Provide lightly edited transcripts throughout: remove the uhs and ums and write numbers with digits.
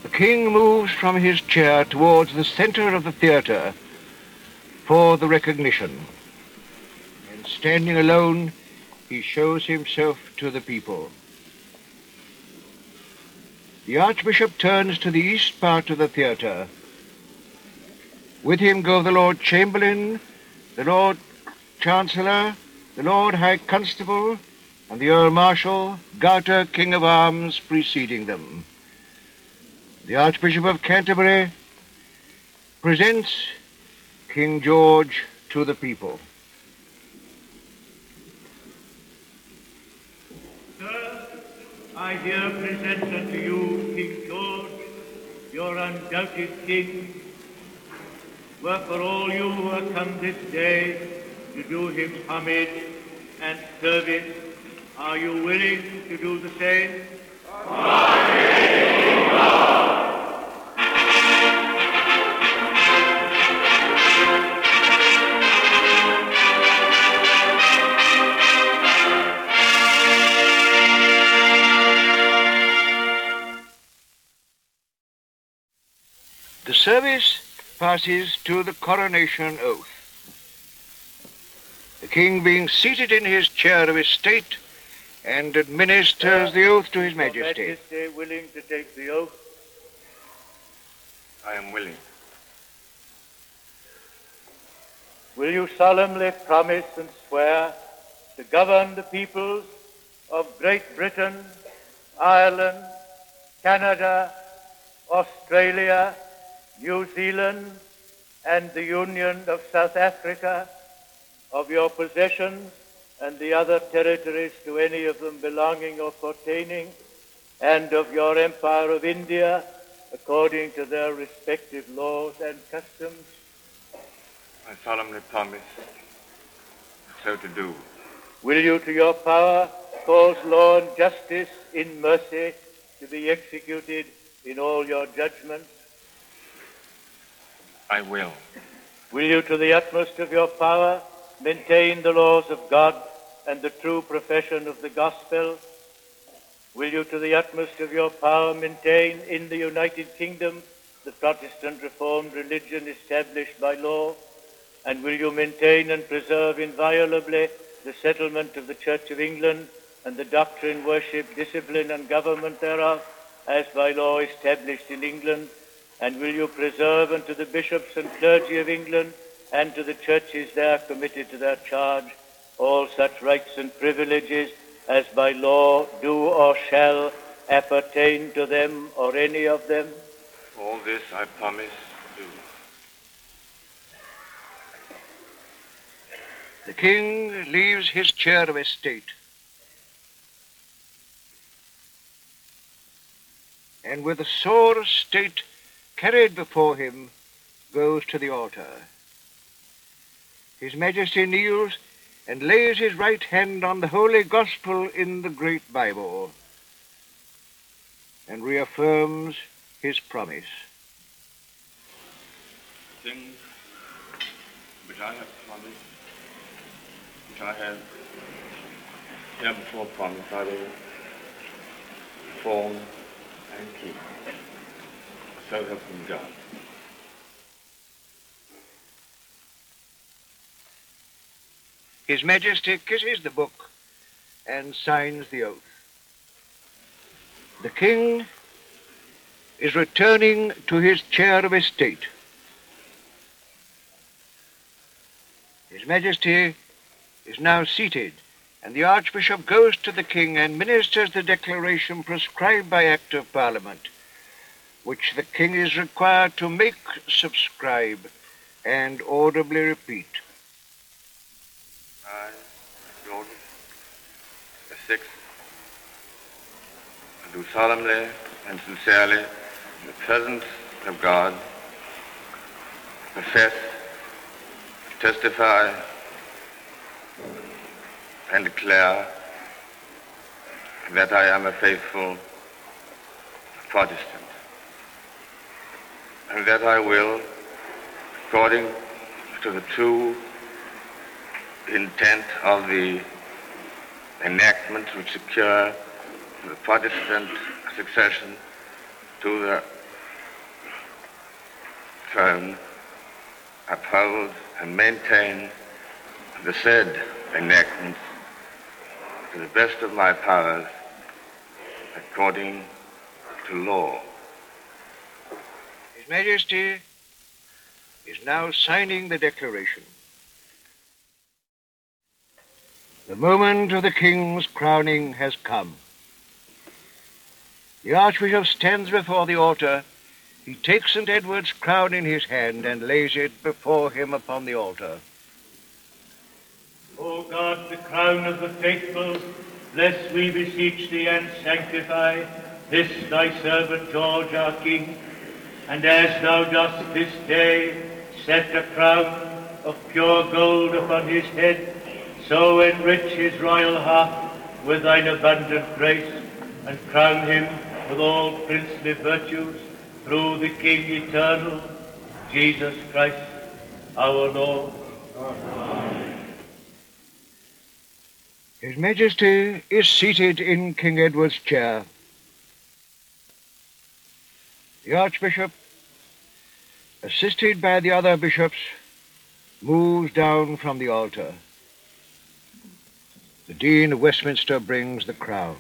The king moves from his chair towards the center of the theater for the recognition. And standing alone, he shows himself to the people. The Archbishop turns to the east part of the theater. With him go the Lord Chamberlain, the Lord Chancellor, the Lord High Constable, and the Earl Marshal, Garter, King of Arms, preceding them. The Archbishop of Canterbury presents King George to the people. Sir, I here present unto you King George, your undoubted king. Wherefore all you who are come this day to do him homage and service, are you willing to do the same? The service passes to the coronation oath. The king being seated in his chair of estate and administers the oath to his majesty. Your Majesty willing to take the oath? I am willing. Will you solemnly promise and swear to govern the peoples of Great Britain, Ireland, Canada, Australia, New Zealand, and the Union of South Africa, of your possessions and the other territories to any of them belonging or pertaining, and of your Empire of India, according to their respective laws and customs? I solemnly promise so to do. Will you, to your power, cause law and justice in mercy to be executed in all your judgments? I will. Will you, to the utmost of your power, maintain the laws of God and the true profession of the gospel? Will you, to the utmost of your power, maintain in the United Kingdom the Protestant Reformed religion established by law? And will you maintain and preserve inviolably the settlement of the Church of England and the doctrine, worship, discipline, and government thereof, as by law established in England? And will you preserve unto the bishops and clergy of England and to the churches there committed to their charge all such rights and privileges as by law do or shall appertain to them or any of them? All this I promise to do. The king leaves his chair of estate and with a sword of state carried before him goes to the altar. His Majesty kneels and lays his right hand on the Holy Gospel in the Great Bible and reaffirms his promise. Things which I have promised, which I have here before promised, I will perform and keep. So help me God. His Majesty kisses the book and signs the oath. The king is returning to his chair of estate. His Majesty is now seated, and the Archbishop goes to the king and ministers the declaration prescribed by Act of Parliament, which the king is required to make, subscribe, and audibly repeat. I, George VI, do solemnly and sincerely, in the presence of God, profess, testify, and declare that I am a faithful Protestant, and that I will, according to the true intent of the enactments which secure the Protestant succession to the throne, uphold and maintain the said enactments to the best of my powers, according to law. His Majesty is now signing the declaration. The moment of the King's crowning has come. The Archbishop stands before the altar. He takes St. Edward's crown in his hand and lays it before him upon the altar. O God, the crown of the faithful, bless, we beseech thee, and sanctify this thy servant George our King, and as thou dost this day set a crown of pure gold upon his head, so enrich his royal heart with thine abundant grace, and crown him with all princely virtues, through the King eternal, Jesus Christ, our Lord. Amen. His Majesty is seated in King Edward's chair. The Archbishop, assisted by the other bishops, moves down from the altar. The Dean of Westminster brings the crown.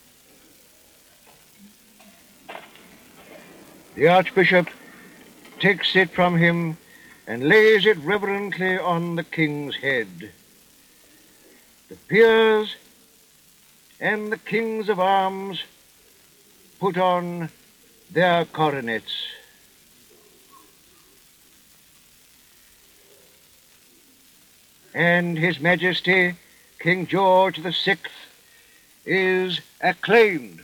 The Archbishop takes it from him and lays it reverently on the King's head. The peers and the kings of arms put on their coronets. And His Majesty, King George VI, is acclaimed.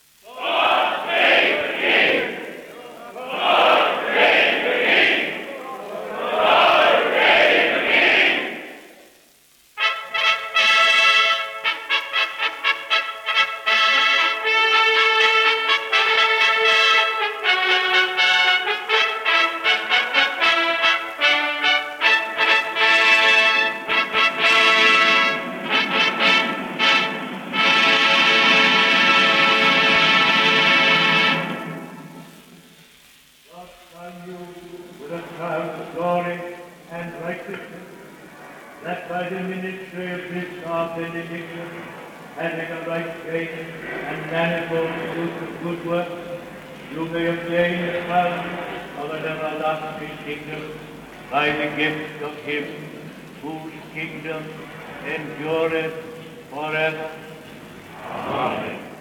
That by the ministry of this our benediction, having a right faith and manifold fruit of good works, you may obtain the crown of an everlasting kingdom by the gift of him whose kingdom endureth forever. Amen.